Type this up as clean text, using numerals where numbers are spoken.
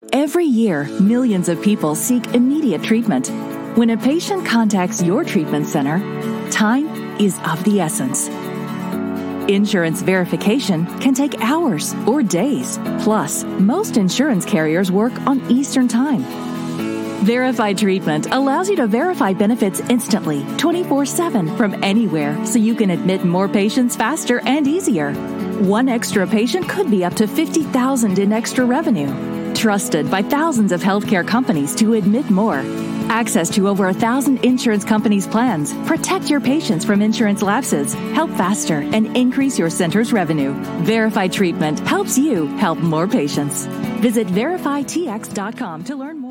Every year, millions of people seek immediate treatment. When a patient contacts your treatment center, time is of the essence. Insurance verification can take hours or days. Plus, most insurance carriers work on Eastern Time. Verified Treatment allows you to verify benefits instantly, 24/7 from anywhere, so you can admit more patients faster and easier. One extra patient could be up to $50,000 in extra revenue. Trusted by thousands of healthcare companies to admit more. Access to over 1,000 insurance companies' plans. Protect your patients from insurance lapses. Help faster and increase your center's revenue. Verified Treatment helps you help more patients. Visit verifytx.com to learn more.